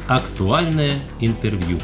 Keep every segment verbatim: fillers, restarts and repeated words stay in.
Актуальное интервью.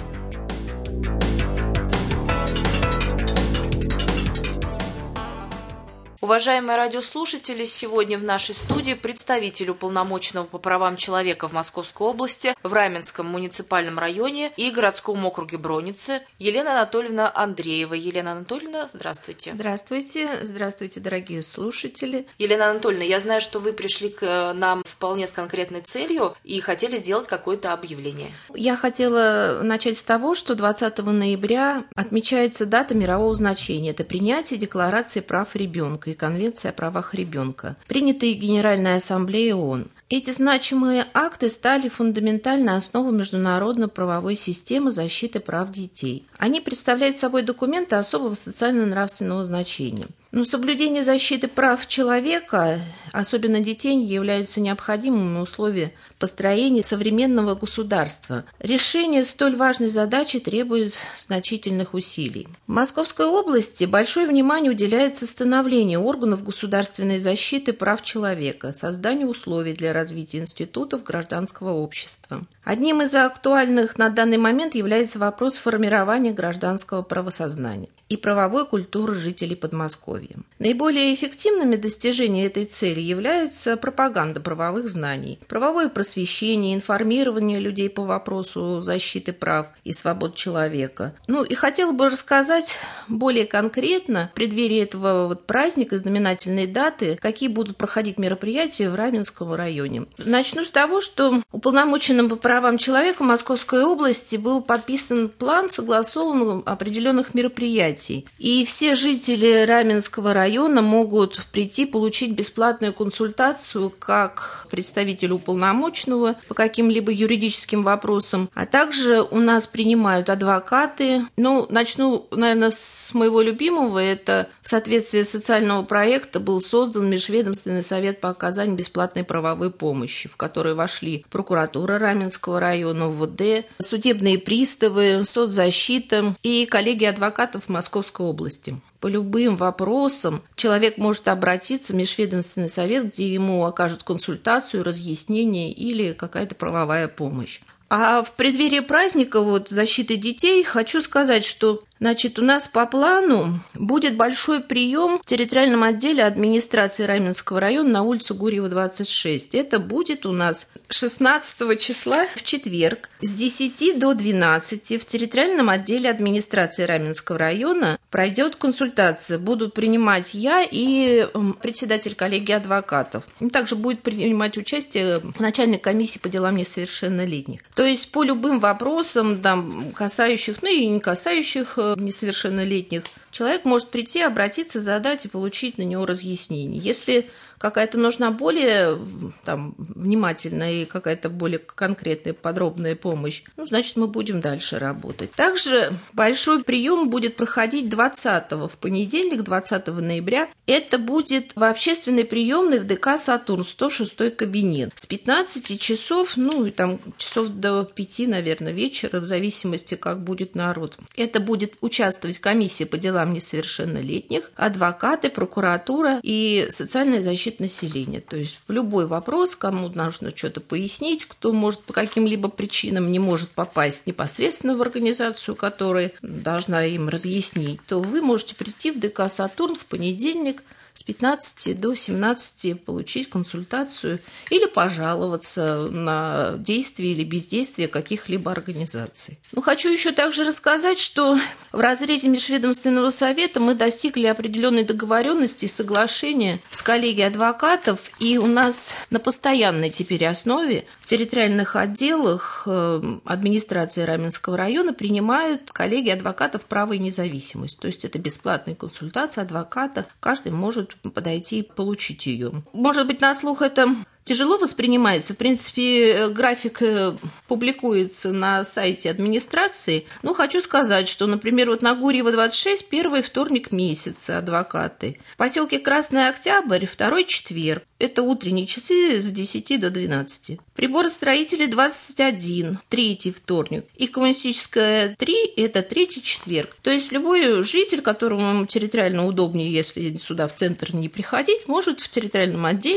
Уважаемые радиослушатели, сегодня в нашей студии представитель уполномоченного по правам человека в Московской области, в Раменском муниципальном районе и городском округе Броницы Елена Анатольевна Андреева. Елена Анатольевна, здравствуйте. Здравствуйте, здравствуйте, дорогие слушатели. Елена Анатольевна, я знаю, что вы пришли к нам вполне с конкретной целью и хотели сделать какое-то объявление. Я хотела начать с того, что двадцатого ноября отмечается дата мирового значения. Это принятие Декларации прав ребенка и Конвенция о правах ребенка, принятые Генеральной Ассамблеей ООН. Эти значимые акты стали фундаментальной основой международно-правовой системы защиты прав детей. Они представляют собой документы особого социально-нравственного значения. Но соблюдение защиты прав человека, особенно детей, являются необходимыми условиями построения современного государства. Решение столь важной задачи требует значительных усилий. В Московской области большое внимание уделяется становлению органов государственной защиты прав человека, созданию условий для развития институтов гражданского общества. Одним из актуальных на данный момент является вопрос формирования гражданского правосознания и правовой культуры жителей Подмосковья. Наиболее эффективными достижениями этой цели являются пропаганда правовых знаний, правовое просвещение, информирование людей по вопросу защиты прав и свобод человека. Ну и хотела бы рассказать более конкретно в преддверии этого вот праздника, знаменательной даты, какие будут проходить мероприятия в Раменском районе. Начну с того, что уполномоченным по правам человека Московской области был подписан план согласованных определенных мероприятий. И все жители Раменского района могут прийти получить бесплатную консультацию как представителю уполномоченного по каким-либо юридическим вопросам, а также у нас принимают адвокаты. Ну, начну, наверное, с моего любимого. Это в соответствии социального проекта был создан Межведомственный совет по оказанию бесплатной правовой помощи, в который вошли прокуратура Раменского района, УВД, судебные приставы, соцзащита и коллегия адвокатов Московской области. По любым вопросам человек может обратиться в Межведомственный совет, где ему окажут консультацию, разъяснение или какая-то правовая помощь. А в преддверии праздника вот, защиты детей хочу сказать, что Значит, у нас по плану будет большой прием в территориальном отделе администрации Раменского района на улицу Гурьева, двадцать шесть. Это будет у нас шестнадцатого числа в четверг с десяти до двенадцати в территориальном отделе администрации Раменского района пройдет консультация. Буду принимать я и председатель коллегии адвокатов. Также будет принимать участие начальник комиссии по делам несовершеннолетних. То есть по любым вопросам, там, касающих, ну и не касающих несовершеннолетних, человек может прийти, обратиться, задать и получить на него разъяснение. Если какая-то нужна более там, внимательная и какая-то более конкретная, подробная помощь, ну, значит, мы будем дальше работать. Также большой прием будет проходить двадцатого, в понедельник, двадцатого ноября. Это будет в общественной приемной в ДК «Сатурн», сто шестой кабинет. С пятнадцати часов, ну, и там часов до пяти, наверное, вечера, в зависимости, как будет народ. Это будет участвовать комиссия по делам несовершеннолетних, адвокаты, прокуратура и социальная защита населения. То есть в любой вопрос, кому нужно что-то пояснить, кто может по каким-либо причинам не может попасть непосредственно в организацию, которая должна им разъяснить, то вы можете прийти в ДК «Сатурн» в понедельник с пятнадцати до семнадцати получить консультацию или пожаловаться на действие или бездействие каких-либо организаций. Ну, хочу еще также рассказать, что в разрезе Межведомственного совета мы достигли определенной договоренности и соглашения с коллегией адвокатов, и у нас на постоянной теперь основе в территориальных отделах администрации Раменского района принимают коллегии адвокатов «Право и независимость». То есть это бесплатная консультация адвоката, каждый может подойти и получить ее. Может быть, на слух это тяжело воспринимается. В принципе, график публикуется на сайте администрации. Но хочу сказать, что, например, вот на Гурьева двадцать шесть первый вторник месяца адвокаты. В поселке Красный Октябрь второй четверг. Это утренние часы с десяти до двенадцати. Приборостроители двадцать один, третий вторник. И коммунистическая три – это третий четверг. То есть любой житель, которому территориально удобнее, если сюда в центр не приходить, может в территориальном отделе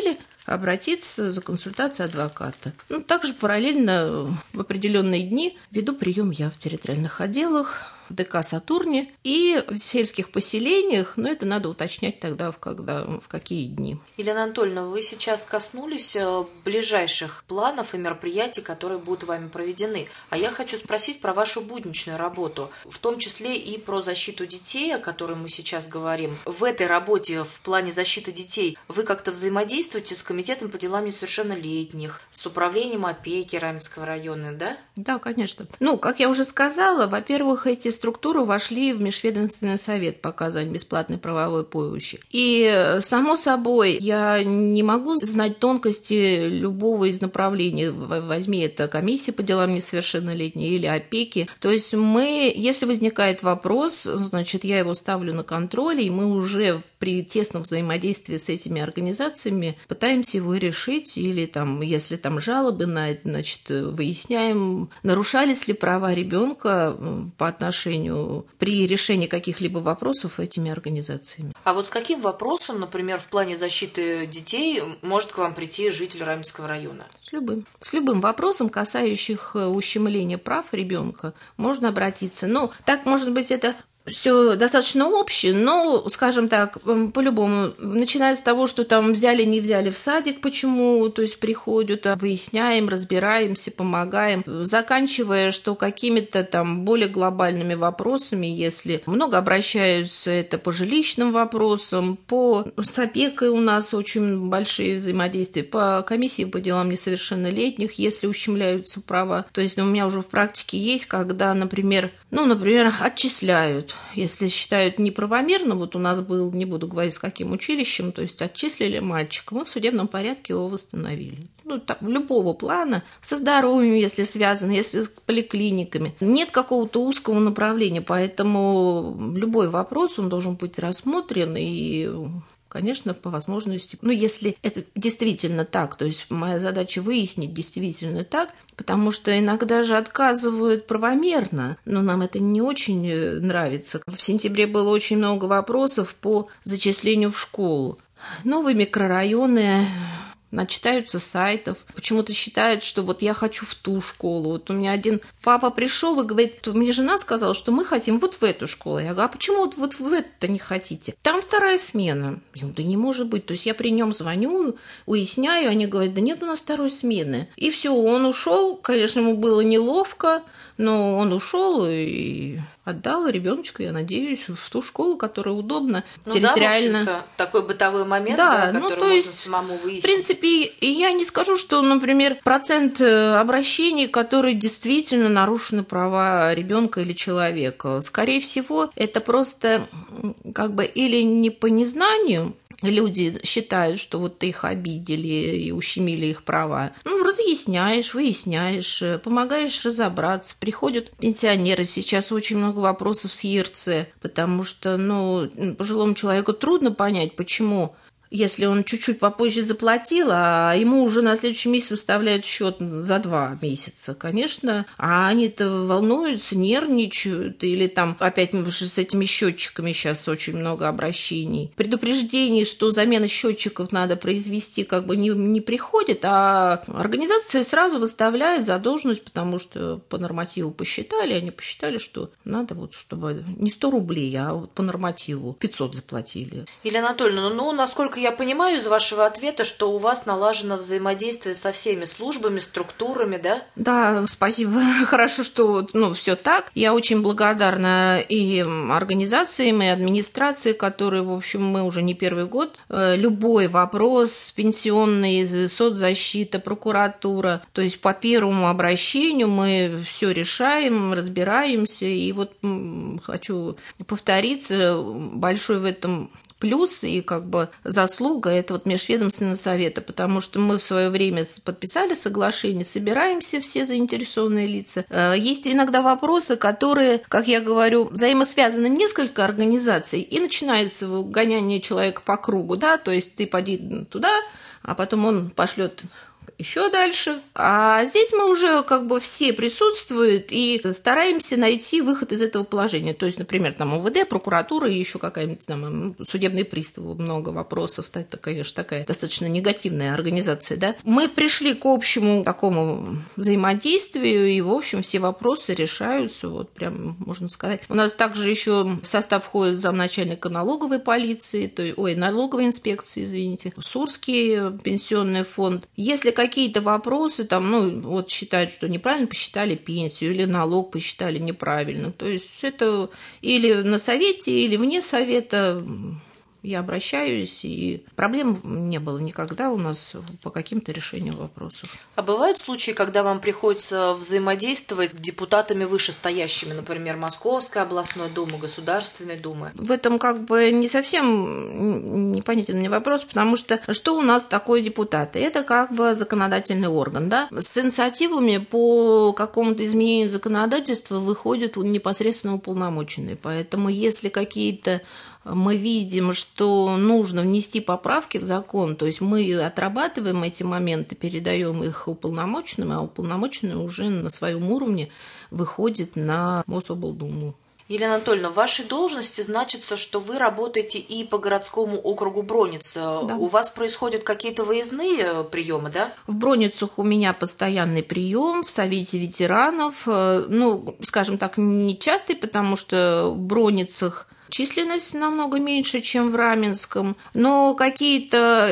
обратиться за консультацией адвоката. Ну, также параллельно в определенные дни веду прием я в территориальных отделах, в ДК «Сатурне» и в сельских поселениях, но это надо уточнять тогда, в, когда, в какие дни. Елена Анатольевна, вы сейчас коснулись ближайших планов и мероприятий, которые будут вами проведены. А я хочу спросить про вашу будничную работу, в том числе и про защиту детей, о которой мы сейчас говорим. В этой работе, в плане защиты детей, вы как-то взаимодействуете с Комитетом по делам несовершеннолетних, с управлением опеки Раменского района, да? Да, конечно. Ну, как я уже сказала, во-первых, эти структуры вошли в Межведомственный совет по оказанию бесплатной правовой помощи. И, само собой, я не могу знать тонкости любого из направлений. Возьми, это комиссия по делам несовершеннолетних или опеки. То есть мы, если возникает вопрос, значит, я его ставлю на контроль, и мы уже при тесном взаимодействии с этими организациями пытаемся его решить, или там, если там жалобы на это, значит, выясняем, нарушались ли права ребенка по отношению при решении каких-либо вопросов этими организациями. А вот с каким вопросом, например, в плане защиты детей может к вам прийти житель Раменского района? С любым. С любым вопросом, касающих ущемления прав ребенка, можно обратиться. Ну, так, может быть, это все достаточно общее, но, скажем так, по-любому, начиная с того, что там взяли, не взяли в садик, почему, то есть приходят, выясняем, разбираемся, помогаем, заканчивая, что какими-то там более глобальными вопросами, если много обращаются, это по жилищным вопросам, по с опекой у нас очень большие взаимодействия, по комиссии по делам несовершеннолетних, если ущемляются права. То есть у меня уже в практике есть, когда, например, ну, например, отчисляют. Если считают неправомерно, вот у нас был, не буду говорить, с каким училищем, то есть отчислили мальчика, мы в судебном порядке его восстановили. Ну, так, любого плана, со здоровьем, если связано, если с поликлиниками. Нет какого-то узкого направления, поэтому любой вопрос, он должен быть рассмотрен и... Конечно, по возможности, ну, если это действительно так, то есть моя задача выяснить, действительно так, потому что иногда же отказывают правомерно, но нам это не очень нравится. В сентябре было очень много вопросов по зачислению в школу. Новые микрорайоны... начитаются сайтов, почему-то считают, что вот я хочу в ту школу. Вот у меня один папа пришел и говорит, мне жена сказала, что мы хотим вот в эту школу. Я говорю, а почему вот, вот в эту не хотите? Там вторая смена. Я говорю, да не может быть. То есть я при нем звоню, уясняю, они говорят, да нет у нас второй смены. И все, он ушел, конечно, ему было неловко, но он ушел и отдал ребеночка, я надеюсь, в ту школу, которая удобна, ну, территориально. Да, такой бытовой момент, да, да, ну, который то можно есть, самому выяснить. В принципе, я не скажу, что, например, процент обращений, которые действительно нарушены права ребенка или человека. Скорее всего, это просто как бы или не по незнанию, люди считают, что вот их обидели и ущемили их права. Ну, разъясняешь, выясняешь, помогаешь разобраться. Приходят пенсионеры. Сейчас очень много вопросов с ЕРЦ, потому что, ну, пожилому человеку трудно понять, почему... Если он чуть-чуть попозже заплатил, а ему уже на следующий месяц выставляют счет за два месяца, конечно, а они-то волнуются, нервничают, или там опять с этими счетчиками сейчас очень много обращений. Предупреждений, что замена счетчиков надо произвести, как бы не, не приходит, а организации сразу выставляют задолженность, потому что по нормативу посчитали, они посчитали, что надо вот, чтобы не сто рублей, а вот по нормативу пятьсот заплатили. Елена Анатольевна, ну, насколько я понимаю из вашего ответа, что у вас налажено взаимодействие со всеми службами, структурами, да? Да, спасибо. Хорошо, что ну, все так. Я очень благодарна и организациям, и администрации, которые, в общем, мы уже не первый год. Любой вопрос, пенсионный, соцзащита, прокуратура, то есть по первому обращению мы все решаем, разбираемся. И вот хочу повториться, большой в этом плюс и как бы заслуга это вот Межведомственного совета, потому что мы в свое время подписали соглашение, собираемся все заинтересованные лица. Есть иногда вопросы, которые, как я говорю, взаимосвязаны несколько организаций, и начинается гоняние человека по кругу, да, то есть ты поди туда, а потом он пошлет еще дальше. А здесь мы уже как бы все присутствуют и стараемся найти выход из этого положения. То есть, например, там УВД, прокуратура и еще какая-нибудь там судебные приставы, много вопросов. Это, конечно, такая достаточно негативная организация, да. Мы пришли к общему такому взаимодействию, и, в общем, все вопросы решаются, вот прям можно сказать. У нас также еще в состав входит замначальника налоговой полиции, то есть, ой, налоговой инспекции, извините, Сурский пенсионный фонд. Если какие-то вопросы, там, ну, вот считают, что неправильно посчитали пенсию, или налог посчитали неправильно, то есть это или на совете, или вне совета я обращаюсь, и проблем не было никогда у нас по каким-то решениям вопросов. А бывают случаи, когда вам приходится взаимодействовать с депутатами вышестоящими, например, Московской областной думы, Государственной думы? В этом как бы не совсем непонятен мне вопрос, потому что что у нас такое депутаты? Это как бы законодательный орган, да? С инициативами по какому-то изменению законодательства выходят непосредственно уполномоченные, поэтому если какие-то мы видим, что нужно внести поправки в закон, то есть мы отрабатываем эти моменты, передаем их уполномоченным, а уполномоченный уже на своем уровне выходит на Мособлдуму. Елена Анатольевна, в вашей должности значится, что вы работаете и по городскому округу Броница. Да. У вас происходят какие-то выездные приемы, да? В Броницах у меня постоянный прием в Совете ветеранов. Ну, скажем так, не частый, потому что в Броницах численность намного меньше, чем в Раменском, но какие-то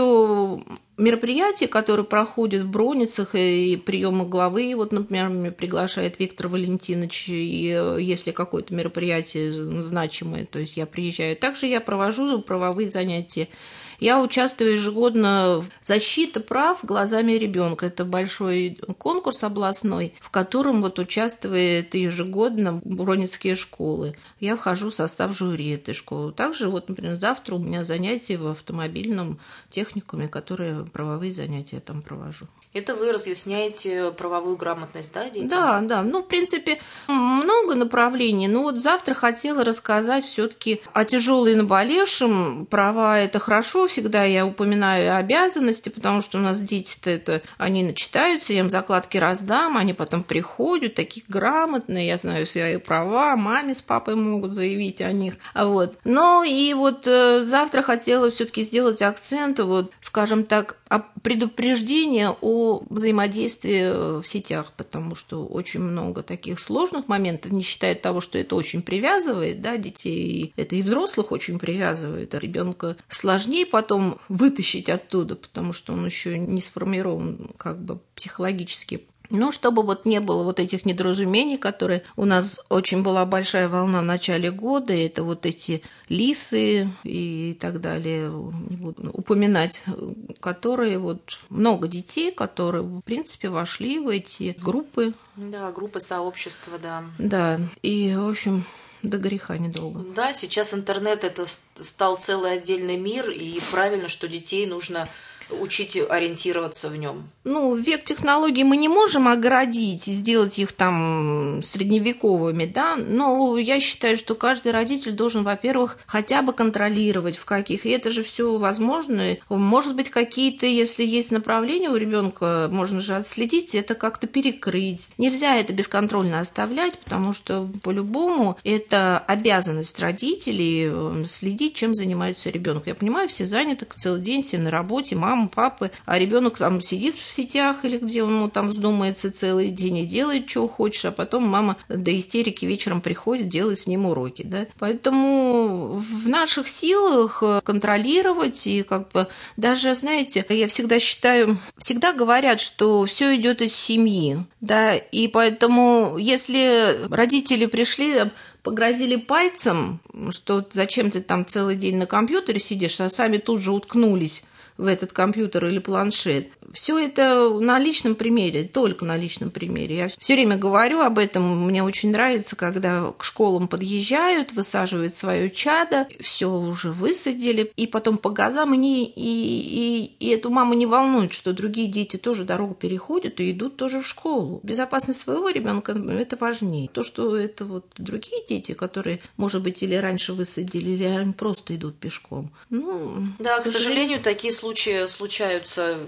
еще мероприятия, которые проходят в Броницах, и приемы главы, вот, например, меня приглашает Виктор Валентинович, и если какое-то мероприятие значимое, то есть я приезжаю. Также я провожу правовые занятия. Я участвую ежегодно в защите прав глазами ребенка. Это большой конкурс областной, в котором вот участвуют ежегодно броницкие школы. Я вхожу в состав жюри этой школы. Также вот, например, завтра у меня занятия в автомобильном техникуме, которые правовые занятия я там провожу. Это вы разъясняете правовую грамотность, да, детям? Да, да. Ну, в принципе, много направлений. Но вот завтра хотела рассказать все-таки о тяжело и наболевшем. Права – это хорошо. Всегда я упоминаю обязанности, потому что у нас дети-то это, они начитаются, я им закладки раздам, они потом приходят, такие грамотные, я знаю свои права, маме с папой могут заявить о них. Вот. Но и вот завтра хотела все-таки сделать акцент, вот, скажем так, о предупреждении о взаимодействии в сетях, потому что очень много таких сложных моментов, не считая того, что это очень привязывает, да, детей, это и взрослых очень привязывает, а ребенка сложнее потом вытащить оттуда, потому что он еще не сформирован как бы психологически. Ну, чтобы вот не было вот этих недоразумений, которые у нас очень была большая волна в начале года, это вот эти лисы и так далее, не буду упоминать, которые вот много детей, которые, в принципе, вошли в эти группы. Да, группы сообщества, да. Да, и, в общем, до греха недолго. Да, сейчас интернет – это стал целый отдельный мир, и правильно, что детей нужно учить ориентироваться в нем. Ну, век технологий мы не можем оградить и сделать их там средневековыми, да, но я считаю, что каждый родитель должен, во-первых, хотя бы контролировать в каких, и это же все возможно. Может быть, какие-то, если есть направления у ребенка, можно же отследить, это как-то перекрыть. Нельзя это бесконтрольно оставлять, потому что по-любому это обязанность родителей следить, чем занимается ребенок. Я понимаю, все заняты целый день, все на работе, мама, папы, а ребенок там сидит в сетях или где он ему там вздумается целый день и делает, что хочешь, а потом мама до истерики вечером приходит, делает с ним уроки, да. Поэтому в наших силах контролировать и как бы даже, знаете, я всегда считаю, всегда говорят, что все идет из семьи, да, и поэтому если родители пришли, погрозили пальцем, что зачем ты там целый день на компьютере сидишь, а сами тут же уткнулись в этот компьютер или планшет. Все это на личном примере, только на личном примере. Я все время говорю об этом. Мне очень нравится, когда к школам подъезжают, высаживают свое чадо, все уже высадили, и потом по газам и, не, и, и, и эту маму не волнует, что другие дети тоже дорогу переходят и идут тоже в школу. Безопасность своего ребенка – это важнее. То, что это вот другие дети, которые, может быть, или раньше высадили, или они просто идут пешком. Ну, да, к сожалению, такие случаи случаются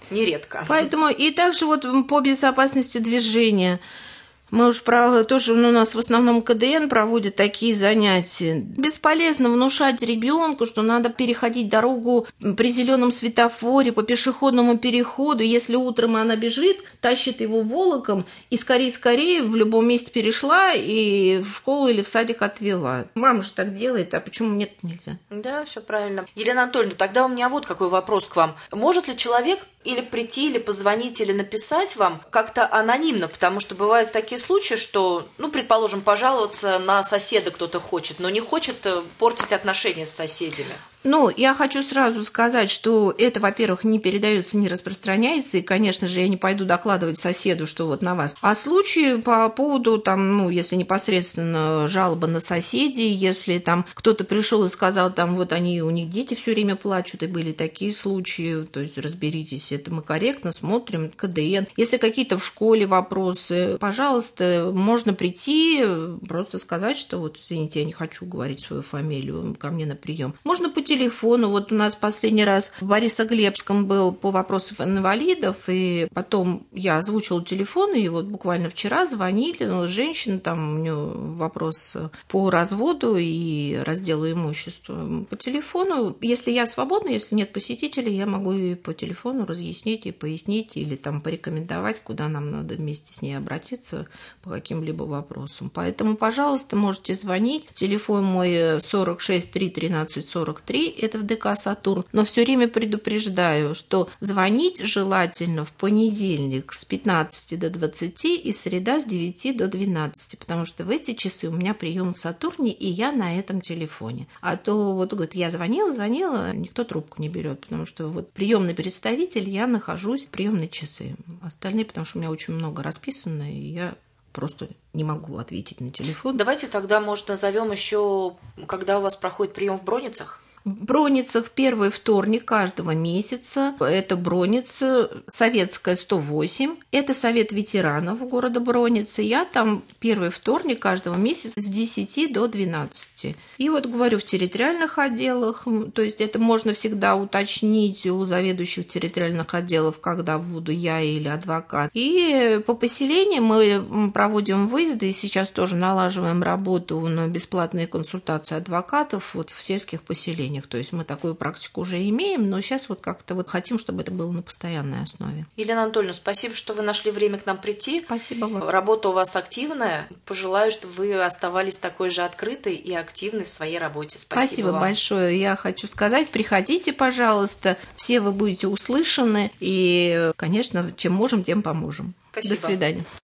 Нередко. Поэтому и также вот по безопасности движения. Мы уж про, тоже ну, у нас в основном ка дэ эн проводит такие занятия. Бесполезно внушать ребенку, что надо переходить дорогу при зеленом светофоре, по пешеходному переходу. Если утром она бежит, тащит его волоком и скорее-скорее в любом месте перешла и в школу или в садик отвела. Мама же так делает, а почему мне это нельзя? Да, все правильно. Елена Анатольевна, тогда у меня вот какой вопрос к вам. Может ли человек или прийти, или позвонить, или написать вам как-то анонимно? Потому что бывают такие случаи, что, ну, предположим, пожаловаться на соседа кто-то хочет, но не хочет портить отношения с соседями. Ну, я хочу сразу сказать, что это, во-первых, не передается, не распространяется, и, конечно же, я не пойду докладывать соседу, что вот на вас. А случаи по поводу, там, ну, если непосредственно жалоба на соседей, если там кто-то пришел и сказал, там, вот они, у них дети все время плачут, и были такие случаи, то есть разберитесь, это мы корректно смотрим, ка дэ эн. Если какие-то в школе вопросы, пожалуйста, можно прийти, просто сказать, что вот, извините, я не хочу говорить свою фамилию, ко мне на прием. Можно по телефону. Вот у нас последний раз в Борисоглебском был по вопросам инвалидов, и потом я озвучила телефон, и вот буквально вчера звонили, ну, женщина, там у нее вопрос по разводу и разделу имущества по телефону. Если я свободна, если нет посетителей, я могу и по телефону разъяснить и пояснить, или там порекомендовать, куда нам надо вместе с ней обратиться по каким-либо вопросам. Поэтому, пожалуйста, можете звонить. Телефон мой сорок шесть три тринадцать сорок три, это в дэ ка «Сатурн». Но все время предупреждаю, что звонить желательно в понедельник с пятнадцати до двадцати и среда с девяти до двенадцати, потому что в эти часы у меня прием в «Сатурне», и я на этом телефоне. А то вот, говорит, я звонила, звонила, никто трубку не берет, потому что вот приемный представитель, я нахожусь в приемные часы. Остальные, потому что у меня очень много расписано, и я просто не могу ответить на телефон. Давайте тогда, может, назовем еще, когда у вас проходит прием в Броницах? В Броницах первый вторник каждого месяца. Это Броница, Советская, сто восемь. Это Совет ветеранов города Броницы. Я там первый вторник каждого месяца с десяти до двенадцати. И вот говорю, в территориальных отделах, то есть это можно всегда уточнить у заведующих территориальных отделов, когда буду я или адвокат. И по поселениям мы проводим выезды, и сейчас тоже налаживаем работу на бесплатные консультации адвокатов вот в сельских поселениях. То есть мы такую практику уже имеем, но сейчас вот как-то вот хотим, чтобы это было на постоянной основе. Елена Анатольевна, спасибо, что вы нашли время к нам прийти. Спасибо вам. Работа у вас активная. Пожелаю, чтобы вы оставались такой же открытой и активной в своей работе. Спасибо, Спасибо вам. большое. Я хочу сказать, приходите, пожалуйста. Все вы будете услышаны. И, конечно, чем можем, тем поможем. Спасибо. До свидания.